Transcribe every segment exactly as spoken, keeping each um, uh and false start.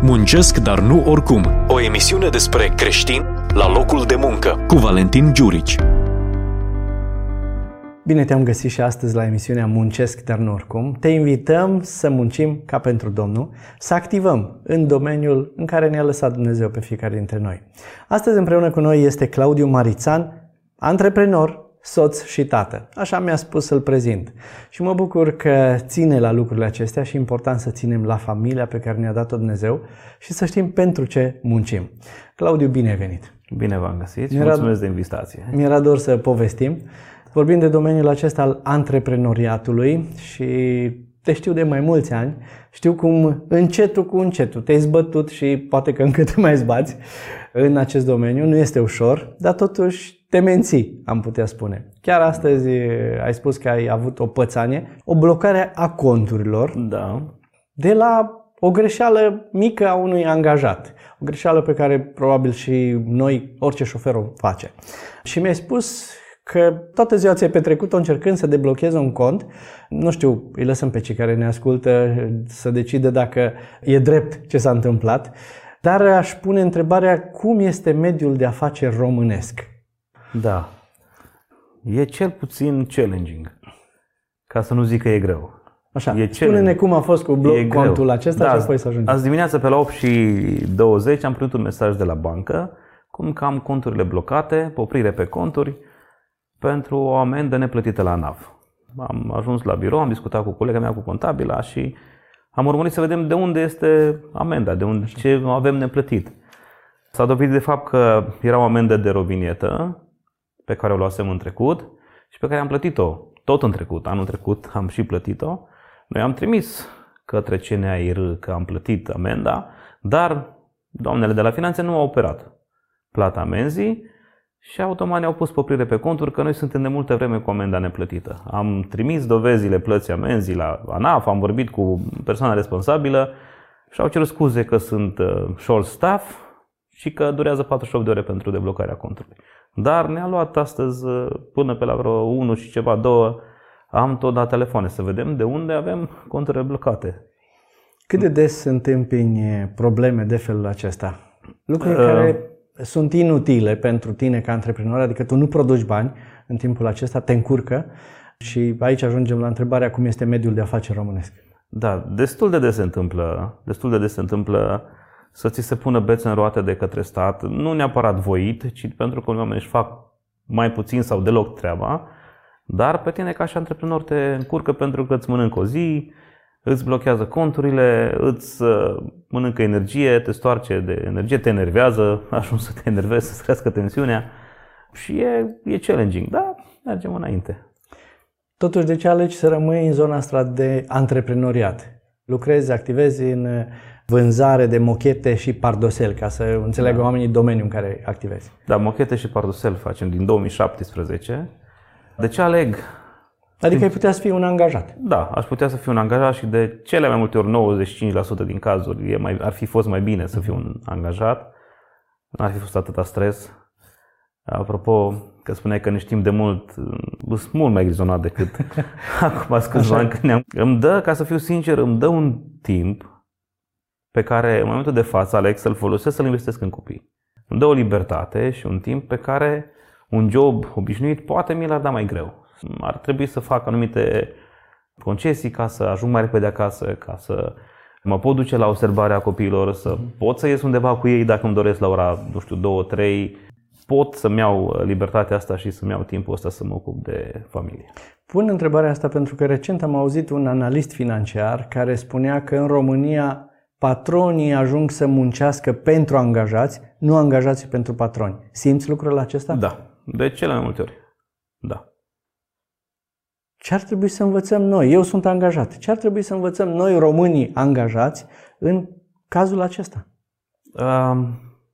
Muncesc, dar nu oricum. O emisiune despre creștini la locul de muncă cu Valentin Giurici. Bine te-am găsit și astăzi la emisiunea Muncesc, dar nu oricum. Te invităm să muncim ca pentru Domnul, să activăm în domeniul în care ne-a lăsat Dumnezeu pe fiecare dintre noi. Astăzi împreună cu noi este Claudiu Marițan, antreprenor, soț și tată. Așa mi-a spus să-l prezint. Și mă bucur că ține la lucrurile acestea și e important să ținem la familia pe care ne-a dat-o Dumnezeu și să știm pentru ce muncim. Claudiu, bine ai venit! Bine v-am găsit și mulțumesc de invitație. Mi-era dor să povestim. Vorbim de domeniul acesta al antreprenoriatului și te știu de mai mulți ani. Știu cum încetul cu încetul te-ai zbătut și poate că încă te mai zbați în acest domeniu. Nu este ușor, dar totuși te menții, am putea spune. Chiar astăzi ai spus că ai avut o pățanie, o blocare a conturilor, Da. de la o greșeală mică a unui angajat. O greșeală pe care probabil și noi, orice șofer o face. Și mi-ai spus că toată ziua ți-ai petrecut-o încercând să deblochezi un cont. Nu știu, îi lăsăm pe cei care ne ascultă să decidă dacă e drept ce s-a întâmplat. Dar aș pune întrebarea, cum este mediul de afaceri românesc? Da. E cel puțin challenging. Ca să nu zic că e greu. Așa, e spune-ne cum a fost cu blo- contul acesta, da, și apoi să ajungem. Azi dimineața pe la opt și douăzeci am primit un mesaj de la bancă cum că am conturile blocate, oprire pe conturi, pentru o amendă neplătită la ANAF. Am ajuns la birou, am discutat cu colega mea, cu contabila și am urmărit să vedem de unde este amenda, de unde, ce avem neplătit. S-a dovedit de fapt că era o amendă de rovinietă pe care o luasem în trecut și pe care am plătit-o tot în trecut. Anul trecut am și plătit-o. Noi am trimis către C N A I R că am plătit amenda, dar doamnele de la finanțe nu au operat plata amenzii și automat ne-au pus poprire pe conturi că noi suntem de multă vreme cu amenda neplătită. Am trimis dovezile plății amenzii la ANAF, am vorbit cu persoana responsabilă și au cerut scuze că sunt short staff și că durează patruzeci și opt de ore pentru deblocarea contului. Dar ne-a luat astăzi până pe la vreo unu și ceva, două, am tot dat telefoane să vedem de unde avem conturile blocate. Cât de des întâmpini probleme de felul acesta? Lucruri uh, care sunt inutile pentru tine ca antreprenor, adică tu nu produci bani în timpul acesta, te încurcă și aici ajungem la întrebarea cum este mediul de afaceri românesc. Da, destul de des se întâmplă, destul de des se întâmplă să ți se pună bețe în roate de către stat, nu neapărat voit, ci pentru că oamenii își fac mai puțin sau deloc treaba, dar pe tine ca și antreprenor te încurcă pentru că îți mănâncă o zi, îți blochează conturile, îți mănâncă energie, te stoarce de energie, te enervează, ajungi să te enervezi, să-ți crească tensiunea și e, e challenging, dar mergem înainte. Totuși, de ce alegi să rămâi în zona asta de antreprenoriat? Lucrezi, activezi în vânzare de mochete și pardosel, ca să înțeleagă da. oamenii domeniul în care activezi. Da, mochete și pardosel facem din două mii șaptesprezece. De ce aleg? Adică ai putea să fii un angajat. Da, aș putea să fiu un angajat și de cele mai multe ori, nouăzeci și cinci la sută din cazuri, e mai, ar fi fost mai bine să fiu un angajat. Nu ar fi fost atâta stres. Apropo, că spuneai că ne știm de mult, sunt mult mai grizonat decât acum câțiva ani când ne-am... Îmi dă, ca să fiu sincer, îmi dă un timp pe care în momentul de față aleg să-l folosesc, să-l investesc în copii. Îmi dă o libertate și un timp pe care un job obișnuit poate mi l-ar da mai greu. Ar trebui să fac anumite concesii ca să ajung mai repede acasă, ca să mă pot duce la observarea copiilor, să pot să ies undeva cu ei dacă îmi doresc la ora, nu știu, două, trei. Pot să-mi iau libertatea asta și să-mi iau timpul ăsta să mă ocup de familie. Pun întrebarea asta pentru că recent am auzit un analist financiar care spunea că în România patronii ajung să muncească pentru angajați, nu angajații pentru patroni. Simți lucrul acesta? Da, de cele mai multe ori. Da. Ce ar trebui să învățăm noi? Eu sunt angajat. Ce ar trebui să învățăm noi, românii angajați, în cazul acesta? Um,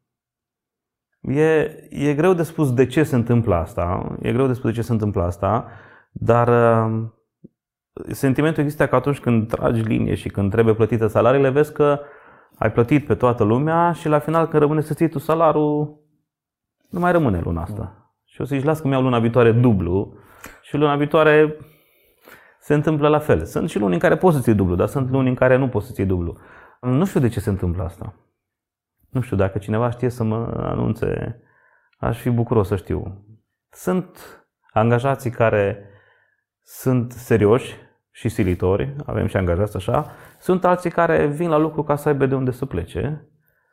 e, e greu de spus de ce se întâmplă asta. E greu de spus de ce se întâmplă asta, dar uh, sentimentul există că atunci când tragi linie și când trebuie plătite salariile, vezi că ai plătit pe toată lumea și la final când rămâne să ții tu salariul, nu mai rămâne luna asta. Și o să zici, las că mi-au luna viitoare dublu și luna viitoare se întâmplă la fel. Sunt și luni în care poți să ții dublu, dar sunt luni în care nu poți să ții dublu. Nu știu de ce se întâmplă asta. Nu știu, dacă cineva știe să mă anunțe, aș fi bucuros să știu. Sunt angajații care sunt serioși și silitori, avem și angajați așa. Sunt alții care vin la lucru ca să aibă de unde să plece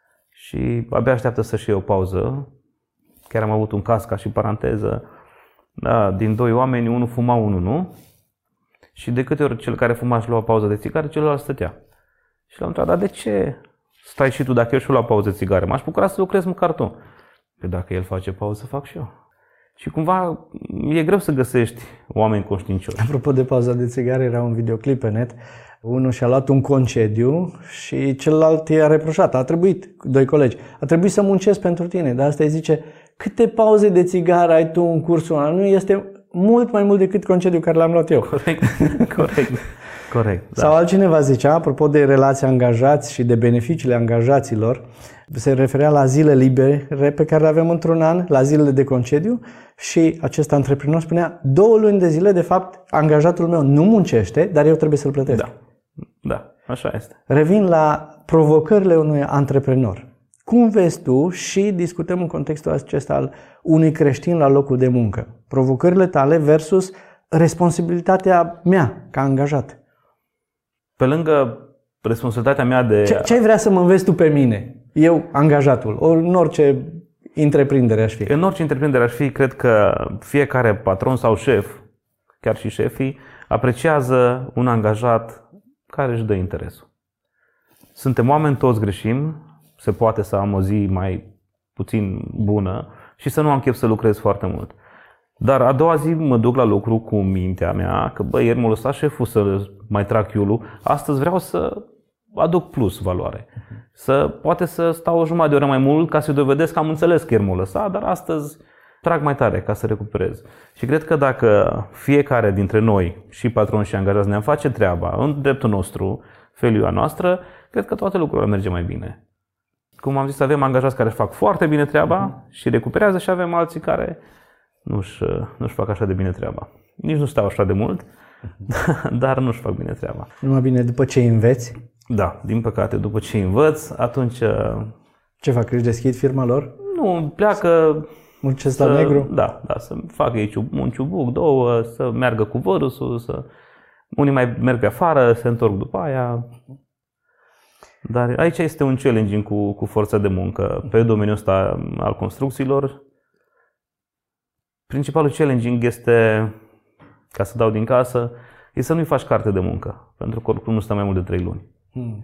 și abia așteaptă să-și iei o pauză. Chiar am avut un caz, ca și paranteză, da, din doi oameni, unul fuma, unul nu. Și de câte ori cel care fuma și lua pauză de țigare, celălalt stătea. Și l-am întrebat, dar de ce stai și tu dacă eu și-o lua pauză de țigare? M-aș bucura să lucrez măcar tu. Păi dacă el face pauză, fac și eu. Și cumva e greu să găsești oameni conștiincioși. Apropo de pauza de țigare, era un videoclip pe net. Unul și-a luat un concediu și celălalt i-a reproșat. A trebuit, doi colegi, a trebuit să muncesc pentru tine. Dar asta îi zice, câte pauze de țigară ai tu în cursul ăla? Nu este mult mai mult decât concediu care l-am luat eu. Corect, corect, corect. Da. Sau altcineva zicea, apropo de relația angajați și de beneficiile angajaților, se referea la zile libere pe care le avem într-un an, la zilele de concediu și acest antreprenor spunea, două luni de zile, de fapt, angajatul meu nu muncește, dar eu trebuie să-l plătesc. Da, da, așa este. Revin la provocările unui antreprenor. Cum vezi tu și discutăm în contextul acesta al unui creștin la locul de muncă? Provocările tale versus responsabilitatea mea ca angajat. Pe lângă responsabilitatea mea de... Ce, ce ai vrea să mă înveți tu pe mine? Eu, angajatul, ori în orice întreprindere aș fi. În orice întreprindere aș fi, cred că fiecare patron sau șef, chiar și șefii, apreciază un angajat care își dă interesul. Suntem oameni, toți greșim, se poate să am o zi mai puțin bună și să nu am chef să lucrez foarte mult. Dar a doua zi mă duc la lucru cu mintea mea că, bă, ieri m-a lăsat șeful să mai trag iulul, astăzi vreau să aduc plus valoare. Să, poate să stau o jumătate de oră mai mult ca să dovedesc că am înțeles că ieri m-a lăsat, dar astăzi trag mai tare ca să recuperez. Și cred că dacă fiecare dintre noi, și patroni și angajați, ne-am face treaba în dreptul nostru, felul noastră, cred că toate lucrurile merge mai bine. Cum am zis, avem angajați care fac foarte bine treaba uh-huh. și recuperează și avem alții care nu-și, nu-și fac așa de bine treaba. Nici nu stau așa de mult, uh-huh. dar nu-și fac bine treaba. Numai bine după ce înveți? Da, din păcate, după ce învăț, atunci... Ce fac? Își deschid firma lor? Nu, pleacă... Muncesc la negru? Da, da, să facă ei un ciubuc, două, să meargă cu vărusul, să... Unii mai merg pe afară, se întorc după aia... Dar aici este un challenge cu, cu forța de muncă. Pe domeniul ăsta al construcțiilor, principalul challenging este, ca să dau din casă, e să nu-i faci carte de muncă, pentru că oricum nu stă mai mult de trei luni. Hmm.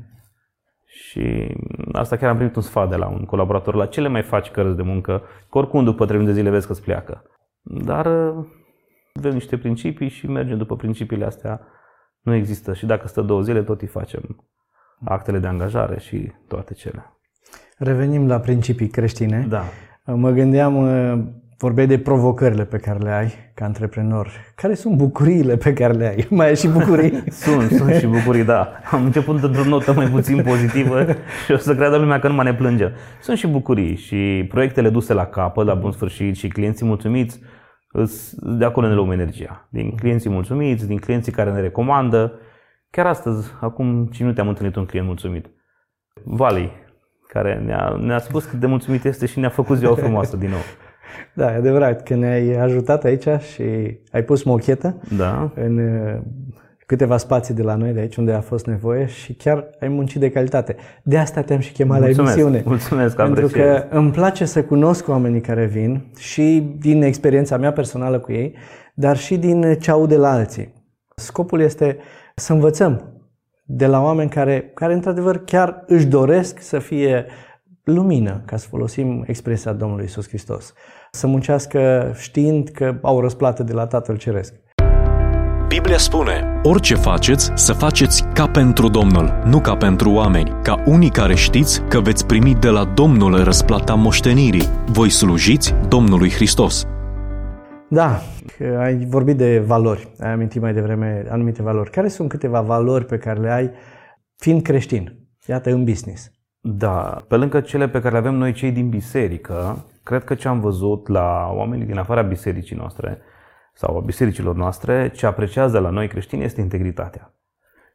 Și asta chiar am primit un sfat de la un colaborator, la ce le mai faci cărți de muncă, că oricum după trei luni de zile vezi că îți pleacă. Dar avem niște principii și mergem după principiile astea. Nu există și dacă stă două zile tot îi facem. Actele de angajare și toate cele. Revenim la principii creștine. Da. Mă gândeam, vorbeai de provocările pe care le ai ca antreprenor. Care sunt bucuriile pe care le ai? Mai ai și bucurii? sunt, sunt și bucurii, da. Am început într-o notă mai puțin pozitivă și o să creadă lumea că nu mă ne plânge. Sunt și bucurii și proiectele duse la capăt, la bun sfârșit și clienții mulțumiți, de acolo ne luăm energia. Din clienții mulțumiți, din clienții care ne recomandă. Chiar astăzi, acum cinci minute am întâlnit un client mulțumit. Vali, care ne-a, ne-a spus cât de mulțumit este și ne-a făcut ziua frumoasă din nou. Da, e adevărat că ne-ai ajutat aici și ai pus mochetă da. în câteva spații de la noi, de aici unde a fost nevoie și chiar ai muncit de calitate. De asta te-am și chemat mulțumesc, la emisiune. Mulțumesc, pentru că îmi place să cunosc oamenii care vin și din experiența mea personală cu ei, dar și din ce aud de la alții. Scopul este să învățăm de la oameni care, care într-adevăr chiar își doresc să fie lumină, ca să folosim expresia Domnului Iisus Hristos. Să muncească știind că au răsplată de la Tatăl Ceresc. Biblia spune, orice faceți, să faceți ca pentru Domnul, nu ca pentru oameni, ca unii care știți că veți primi de la Domnul răsplata moștenirii. Voi slujiți Domnului Hristos. Da, ai vorbit de valori, ai amintit mai devreme anumite valori. Care sunt câteva valori pe care le ai fiind creștin, iată, în business? Da, pe lângă cele pe care le avem noi cei din biserică, cred că ce am văzut la oamenii din afara bisericii noastre sau a bisericilor noastre, ce apreciază la noi creștini este integritatea.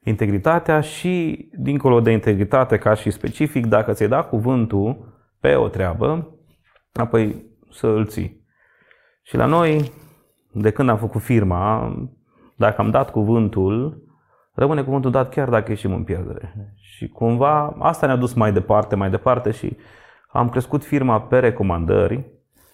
integritatea și, dincolo de integritate ca și specific, dacă ți-ai dat cuvântul pe o treabă, apoi să îl ții. Și la noi, de când am făcut firma, dacă am dat cuvântul, rămâne cuvântul dat chiar dacă ieșim în pierdere. Și cumva asta ne-a dus mai departe, mai departe și am crescut firma pe recomandări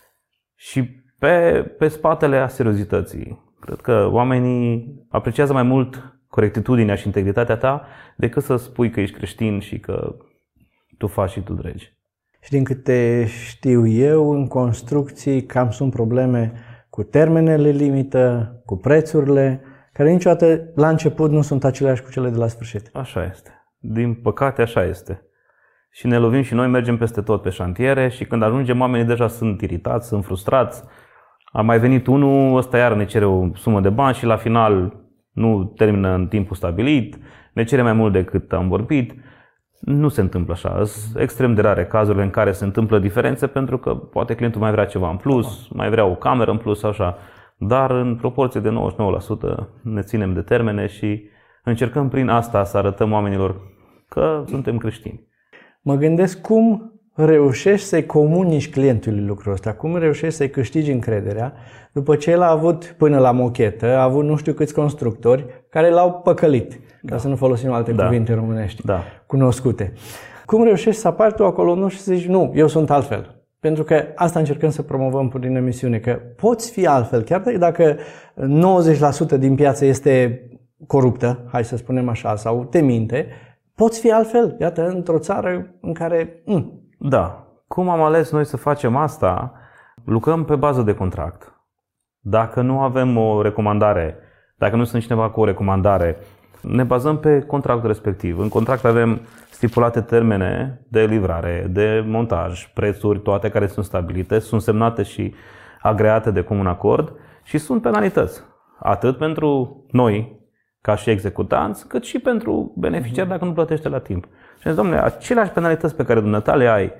și pe, pe spatele seriozității. Cred că oamenii apreciază mai mult corectitudinea și integritatea ta decât să spui că ești creștin și că tu faci și tu dregi. Și din câte știu eu, în construcții cam sunt probleme cu termenele limită, cu prețurile, care niciodată la început nu sunt aceleași cu cele de la sfârșit. Așa este. Din păcate așa este. Și ne lovim și noi, mergem peste tot pe șantiere și când ajungem, oamenii deja sunt iritați, sunt frustrați. A mai venit unul, ăsta iar ne cere o sumă de bani și la final nu termină în timpul stabilit, ne cere mai mult decât am vorbit. Nu se întâmplă așa. Sunt extrem de rare cazurile în care se întâmplă diferențe pentru că poate clientul mai vrea ceva în plus, mai vrea o cameră în plus, așa. Dar în proporție de nouăzeci și nouă la sută ne ținem de termene și încercăm prin asta să arătăm oamenilor că suntem creștini. Mă gândesc cum reușești să-i comunici clientului lucrul ăsta, cum reușești să-i câștigi încrederea după ce el a avut până la mochetă, a avut nu știu câți constructori care l-au păcălit, da. Ca să nu folosim alte da. cuvinte românești da. cunoscute. Cum reușești să apari tu acolo nu și să zici nu, eu sunt altfel? Pentru că asta încercăm să promovăm prin emisiune, că poți fi altfel, chiar dacă nouăzeci la sută din piață este coruptă, hai să spunem așa, sau te minte, poți fi altfel, iată, într-o țară în care... Mm. Da. Cum am ales noi să facem asta? Lucrăm pe bază de contract. Dacă nu avem o recomandare, dacă nu sunt cineva cu o recomandare, ne bazăm pe contractul respectiv. În contract avem stipulate termene de livrare, de montaj, prețuri, toate care sunt stabilite, sunt semnate și agreate de comun acord și sunt penalități. Atât pentru noi, ca și executanți, cât și pentru beneficiari dacă nu plătește la timp. Și zic, domnule, aceleași penalități pe care dumneata le ai,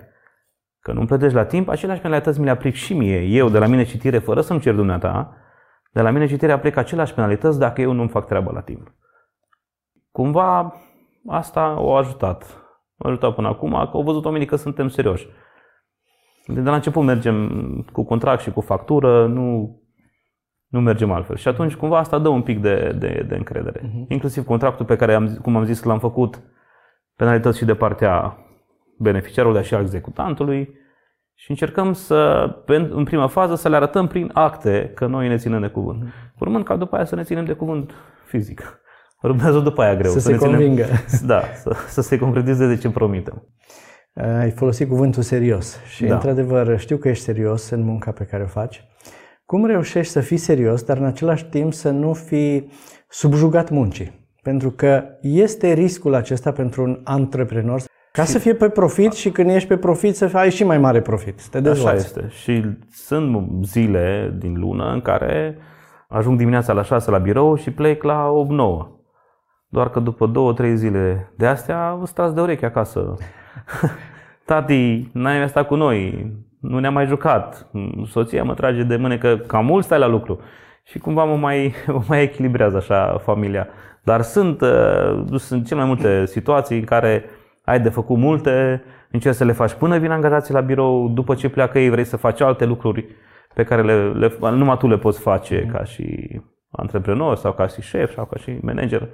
că nu plătești la timp, aceleași penalități mi le aplic și mie. Eu, de la mine citire, fără să-mi cer dumneata, de la mine citire aplic aceleași penalități dacă eu nu-mi fac treaba la timp. Cumva asta o ajutat. M-a ajutat până acum, că au văzut oamenii că suntem serioși. De la început mergem cu contract și cu factură, nu, nu mergem altfel. Și atunci cumva asta dă un pic de, de, de încredere. Uh-huh. Inclusiv contractul pe care, am, cum am zis, l-am făcut, penalități și de partea beneficiarului, dar și a executantului. Și încercăm să, în prima fază, să le arătăm prin acte că noi ne ținem de cuvânt. Uh-huh. Urmând ca după aia să ne ținem de cuvânt fizic. Urmează după aia greu. Să, să se ne ținem, convingă. Da, să, să se concretizeze de ce promitem. Ai folosit cuvântul serios și, da. Într-adevăr, știu că ești serios în munca pe care o faci. Cum reușești să fii serios, dar în același timp să nu fii subjugat muncii? Pentru că este riscul acesta pentru un antreprenor ca să fie pe profit și când ești pe profit să ai și mai mare profit, să te dezvolți. Așa este. Și sunt zile din lună în care ajung dimineața la șase la birou și plec la opt nouă. Doar că după două, trei zile de astea îți tragi de ureche acasă. Tati, n-ai mai stat cu noi, nu ne-am mai jucat, soția mă trage de mânecă, că cam mult stai la lucru. Și cumva mă mai, mă mai echilibrează așa familia. Dar sunt, sunt cele mai multe situații în care ai de făcut multe, încerci să le faci până vin angajații la birou, după ce pleacă ei vrei să faci alte lucruri pe care le, le, numai tu le poți face ca și antreprenor sau ca și șef sau ca și manager.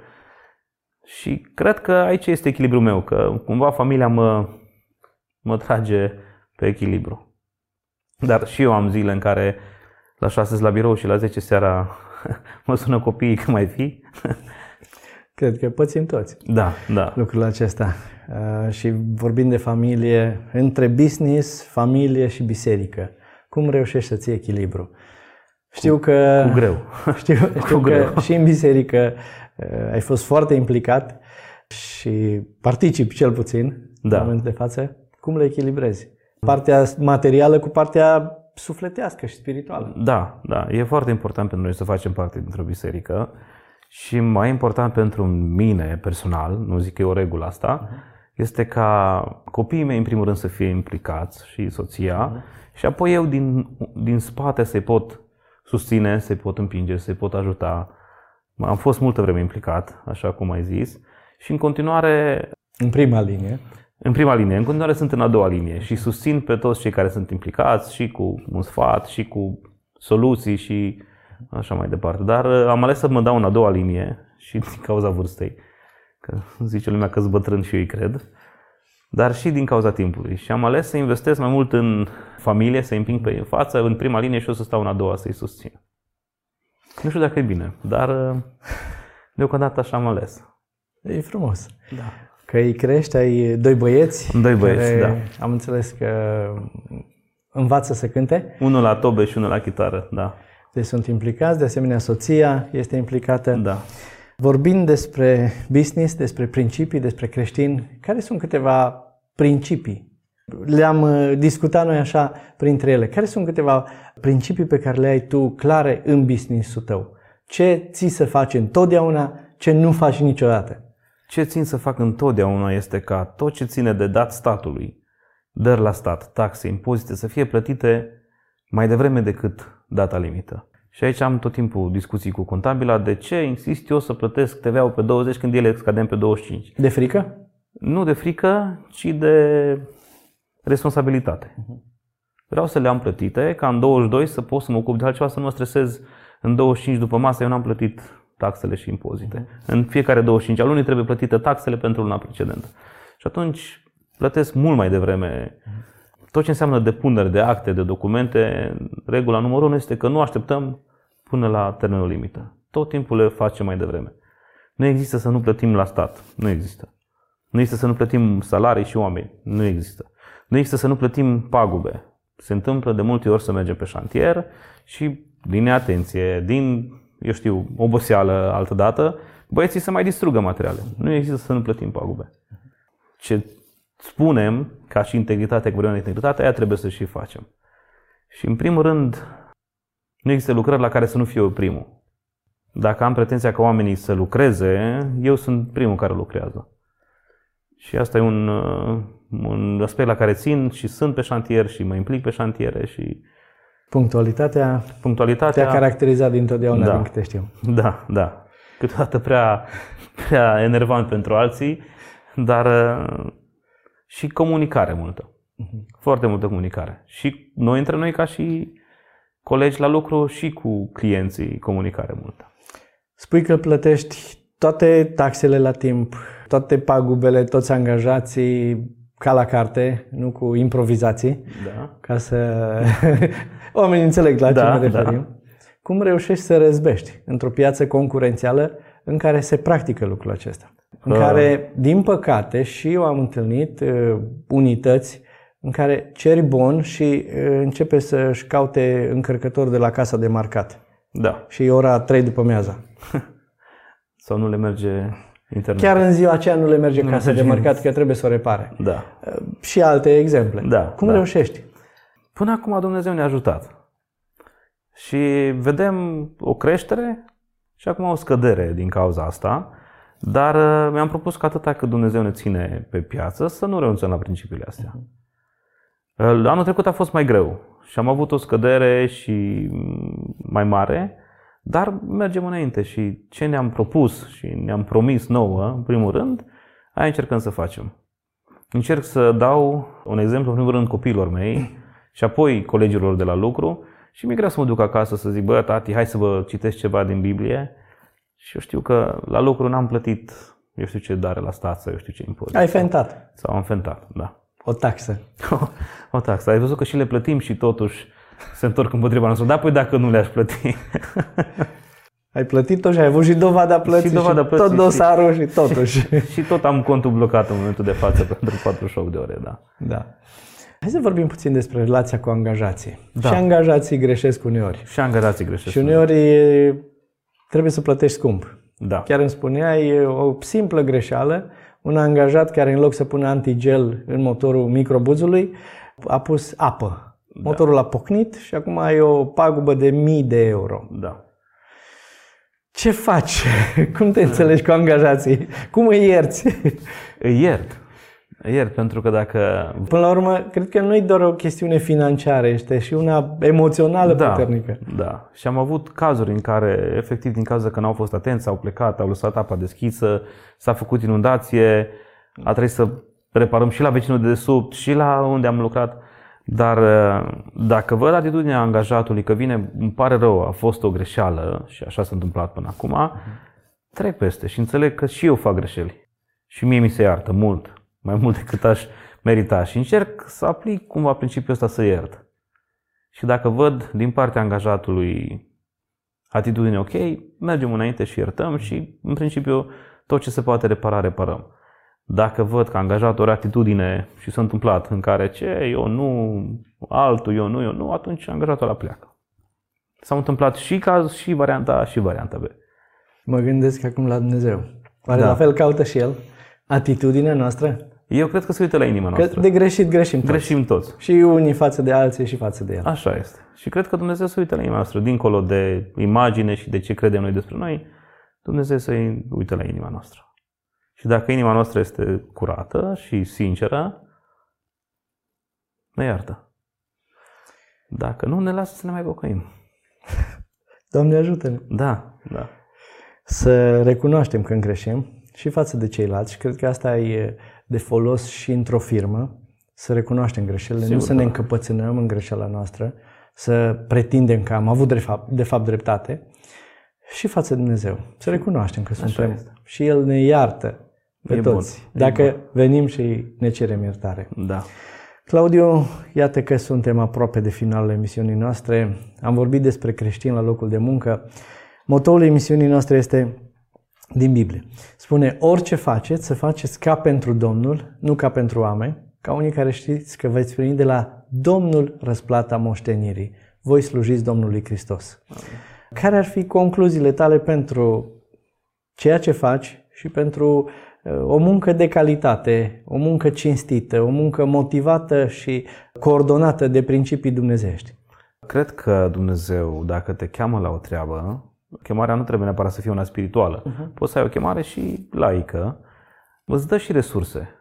Și cred că aici este echilibrul meu, că cumva familia mă, mă trage pe echilibru. Dar și eu am zile în care la șase la birou și la zece seara mă sună copiii că mai fi. Cred că pățim toți da, da. lucrul acesta. Uh, și vorbind de familie, între business, familie și biserică, cum reușești să ții echilibru? Știu cu, că, cu greu. Știu, știu cu că greu. Și în biserică uh, ai fost foarte implicat și participi cel puțin da. în momentul de față. Cum le echilibrezi? Partea materială cu partea sufletească și spirituală. Da, da. E foarte important pentru noi să facem parte dintr-o biserică. Și mai important pentru mine personal, nu zic că e o regulă asta, uh-huh. este ca copiii mei în primul rând să fie implicați și soția uh-huh. și apoi eu din, din spate să-i pot susține, să-i pot împinge, să-i pot ajuta. Am fost multă vreme implicat, așa cum ai zis, Și în continuare... În prima linie. În prima linie. În continuare sunt în a doua linie și susțin pe toți cei care sunt implicați și cu un sfat și cu soluții și așa mai departe. Dar am ales să mă dau în a doua linie și din cauza vârstei. Că zice lumea că-s bătrân și eu îi cred. Dar și din cauza timpului. Și am ales să investesc mai mult în familie, să-i împing pe față, în prima linie și eu să stau în a doua să-i susțin. Nu știu dacă e bine, dar deocamdată așa am ales. E frumos. Da. Că îi crești, ai doi băieți. Doi băieți, care, da. Am înțeles că învață să cânte. Unul la tobe și unul la chitară, da. Deci sunt implicați, de asemenea soția este implicată. Da. Vorbind despre business, despre principii, despre creștini, care sunt câteva principii? Le-am discutat noi așa printre ele. Care sunt câteva principii pe care le ai tu clare în business-ul tău? Ce ții să faci întotdeauna, ce nu faci niciodată? Ce țin să fac întotdeauna este ca tot ce ține de dat statului, dări la stat, taxe, impozite, să fie plătite mai devreme decât data limită. Și aici am tot timpul discuții cu contabila de ce insist eu să plătesc T V-ul pe douăzeci când ele scadem pe douăzeci și cinci. De frică? Nu de frică, ci de responsabilitate. Vreau să le am plătite, ca în douăzeci și doi să pot să mă ocup de altceva, să nu mă stresez în douăzeci și cinci după masă, eu n-am plătit taxele și impozite. În fiecare douăzeci și cinci al lunii trebuie plătite taxele pentru luna precedentă. Și atunci plătesc mult mai devreme. Tot ce înseamnă depunere de acte, de documente, regula numărul unu este că nu așteptăm până la termenul limită. Tot timpul le facem mai devreme. Nu există să nu plătim la stat. Nu există. Nu există să nu plătim salarii și oameni. Nu există. Nu există să nu plătim pagube. Se întâmplă de multe ori să mergem pe șantier și din neatenție, din, eu știu, oboseală altădată, băieții să mai distrugă materiale. Nu există să nu plătim pagube. Ce spunem, ca și integritate, cu vreo integritate, aia trebuie să și facem. Și în primul rând, nu există lucrări la care să nu fiu eu primul. Dacă am pretenția ca oamenii să lucreze, eu sunt primul care lucrează. Și asta e un, un aspect la care țin și sunt pe șantier și mă implic pe șantiere și punctualitatea, punctualitatea te-a caracterizat dintotdeauna, da, din câte știu. Da, da. Câteodată prea, prea enervant pentru alții, dar și comunicare multă. Uh-huh. Foarte multă comunicare. Și noi între noi ca și colegi la lucru și cu clienții comunicare multă. Spui că plătești toate taxele la timp, toate pagubele, toți angajații ca la carte, nu cu improvizații, da. Ca să oamenii înțeleg la da, ce ne referim. Da. Cum reușești să răzbești într-o piață concurențială în care se practică lucrul acesta? În uh. care, din păcate, și eu am întâlnit uh, unități în care ceri bon și uh, începe să-și caute încărcători de la casa de marcat. Da. Și e ora trei după amiaza. Sau nu le merge internet. Chiar în ziua aceea nu le merge nu casa merge de marcat, că trebuie să o repare. Da. Și alte exemple. Da, Cum da. reușești? Până acum Dumnezeu ne-a ajutat. Și vedem o creștere și acum o scădere din cauza asta. Dar mi-am propus că atâta cât Dumnezeu ne ține pe piață, să nu renunțăm la principiile astea. Anul trecut a fost mai greu și am avut o scădere și mai mare, dar mergem înainte și ce ne-am propus și ne-am promis nouă, în primul rând, aia încercăm să facem. Încerc să dau un exemplu, în primul rând, copiilor mei și apoi colegilor de la lucru și mi-e greu să mă duc acasă să zic, bă, tati, hai să vă citesc ceva din Biblie. Și eu știu că la lucru n-am plătit, eu știu ce dare la stat sau eu știu ce impozit. Ai fentat. Sau am fentat, da. O taxă. O, o taxă. Ai văzut că și le plătim și totuși se întorc împotriva noastră. Da, păi dacă nu le-aș plăti. Ai plătit-o și ai avut și dovada plății și, dovada și plății, tot dosarul și, și totuși. Și tot am contul blocat în momentul de față pentru patruzeci și opt de ore, da. Da. Hai să vorbim puțin despre relația cu angajații. Da. Și angajații greșesc uneori. Și angajații greșesc. Și uneori trebuie să plătești scump. Da. Chiar îmi spuneai o simplă greșeală. Un angajat care în loc să pună antigel în motorul microbuzului a pus apă. Da. Motorul a pocnit și acum ai o pagubă de mii de euro. Da. Ce faci? Cum te înțelegi cu angajații? Cum îi ierți? Îi iert. Iert, pentru că dacă... Până la urmă, cred că nu e doar o chestiune financiară, este și una emoțională da, puternică. Da. Și am avut cazuri în care, efectiv, din cauza că n-au fost atenți, au plecat, au lăsat apa deschisă, s-a făcut inundație, a trebuit să reparăm și la vecinul de desubt și la unde am lucrat. Dar dacă văd atitudinea angajatului că vine, îmi pare rău, a fost o greșeală și așa s-a întâmplat până acum, trec peste și înțeleg că și eu fac greșeli. Și mie mi se iartă mult, mai mult decât aș merita. Și încerc să aplic cumva principiul ăsta să iert. Și dacă văd din partea angajatului atitudine ok, mergem înainte și iertăm și în principiu tot ce se poate repara, reparăm. Dacă văd că angajatul are atitudine și s-a întâmplat în care ce, eu nu, altul, eu nu, eu nu, atunci angajatul ăla pleacă. S-au întâmplat și caz, și varianta A, și varianta B. Mă gândesc acum la Dumnezeu. Oare Da. la fel caută și El atitudinea noastră? Eu cred că se uită la inima noastră. Că de greșit greșim toți. Greșim toți. Și unii față de alții și față de El. Așa este. Și cred că Dumnezeu se uită la inima noastră. Dincolo de imagine și de ce credem noi despre noi, Dumnezeu se uită la inima noastră. Și dacă inima noastră este curată și sinceră, ne iartă. Dacă nu, ne lasă să ne mai pocăim. Doamne ajută-ne! Da, da. Să recunoaștem când greșim și față de ceilalți. Și cred că asta e de folos și într-o firmă. Să recunoaștem greșelile, Sigur, nu să ne da. încăpățânăm în greșeala noastră, să pretindem că am avut de fapt, de fapt dreptate. Și față de Dumnezeu. Să recunoaștem că suntem este. și El ne iartă pe E toți. bun, e Dacă bun. venim și ne cerem iertare. Da. Claudiu, iată că suntem aproape de finalul emisiunii noastre. Am vorbit despre creștini la locul de muncă. Motoul emisiunii noastre este din Biblie. Spune, orice faceți, să faceți ca pentru Domnul, nu ca pentru oameni, ca unii care știți că veți primi de la Domnul răsplata moștenirii. Voi slujiți Domnului Hristos. Amin. Care ar fi concluziile tale pentru ceea ce faci și pentru o muncă de calitate, o muncă cinstită, o muncă motivată și coordonată de principii dumnezeiești? Cred că Dumnezeu, dacă te cheamă la o treabă, chemarea nu trebuie neapărat să fie una spirituală. Uh-huh. Poți să ai o chemare și laică, îți dă și resurse.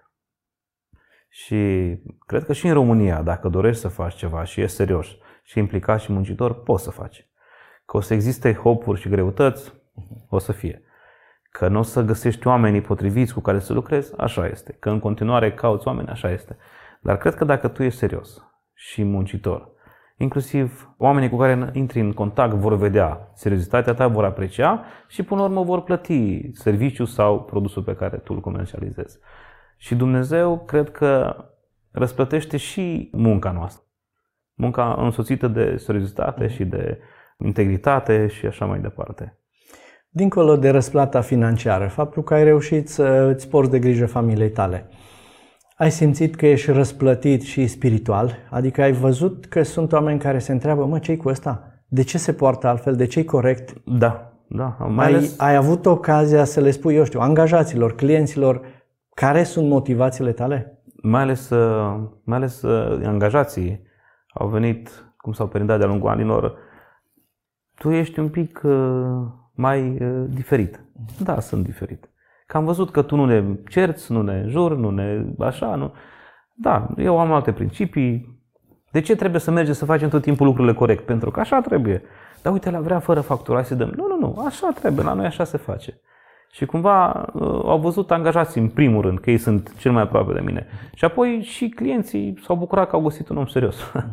Și cred că și în România, dacă dorești să faci ceva și ești serios și implicat și muncitor, poți să faci. Că o să existe hopuri și greutăți, o să fie. Că nu o să găsești oamenii potriviți cu care să lucrezi, așa este. Că în continuare cauți oameni, așa este. Dar cred că dacă tu ești serios și muncitor, inclusiv oamenii cu care intri în contact vor vedea seriozitatea ta, vor aprecia și până la urmă vor plăti serviciul sau produsul pe care tu îl comercializezi. Și Dumnezeu cred că răsplătește și munca noastră. Munca însoțită de seriozitate și de integritate și așa mai departe. Dincolo de răsplata financiară, faptul că ai reușit să îți porți de grijă familiei tale, ai simțit că ești răsplătit și spiritual? Adică ai văzut că sunt oameni care se întreabă, mă, ce-i cu ăsta? De ce se poartă altfel? De ce-i corect? Da, da. Mai ai, ales... ai avut ocazia să le spui, eu știu, angajaților, clienților, care sunt motivațiile tale? Mai ales, mai ales angajații au venit, cum s-au perindat de-a lungul anilor, tu ești un pic mai diferit. Da, sunt diferit. Că am văzut că tu nu ne cerți, nu ne juri, nu ne așa, nu. Da, eu am alte principii. De ce trebuie să mergem să facem tot timpul lucrurile corect? Pentru că așa trebuie. Dar uite, la vrea fără factură, hai să dăm. Nu, nu, nu, așa trebuie, la noi așa se face. Și cumva au văzut angajații în primul rând că ei sunt cel mai aproape de mine. Și apoi și clienții s-au bucurat că au găsit un om serios.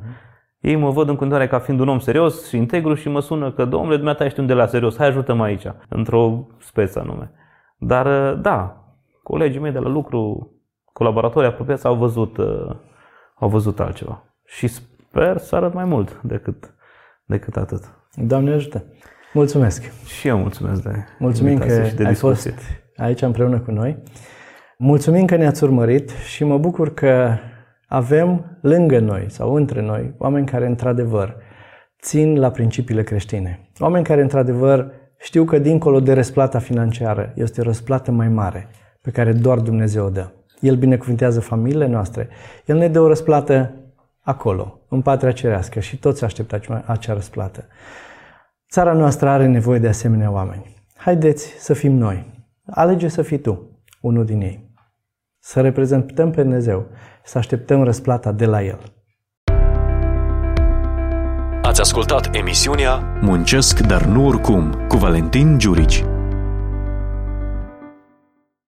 Ei mă văd în continuare ca fiind un om serios și integru și mă sună că, domnule, dumneata ești un de la serios, hai ajută-mă aici, într-o speță anume. Dar da, colegii mei de la lucru, colaboratorii apropiați au văzut, au văzut altceva. Și sper să arăt mai mult decât, decât atât. Doamne ajută! Mulțumesc! Și eu mulțumesc de Mulțumim că și de ai fost aici împreună cu noi. Mulțumim că ne-ați urmărit și mă bucur că avem lângă noi sau între noi oameni care într-adevăr țin la principiile creștine. Oameni care într-adevăr știu că dincolo de răsplata financiară este o răsplată mai mare pe care doar Dumnezeu o dă. El binecuvintează familiile noastre. El ne dă o răsplată acolo, în patria cerească și toți așteptă acea răsplată. Țara noastră are nevoie de asemenea oameni. Haideți să fim noi. Alege să fii tu, unul din ei. să reprezentăm pe Dumnezeu, să așteptăm răsplata de la El. Ați ascultat emisiunea Muncesc, dar nu oricum, cu Valentin Giurici.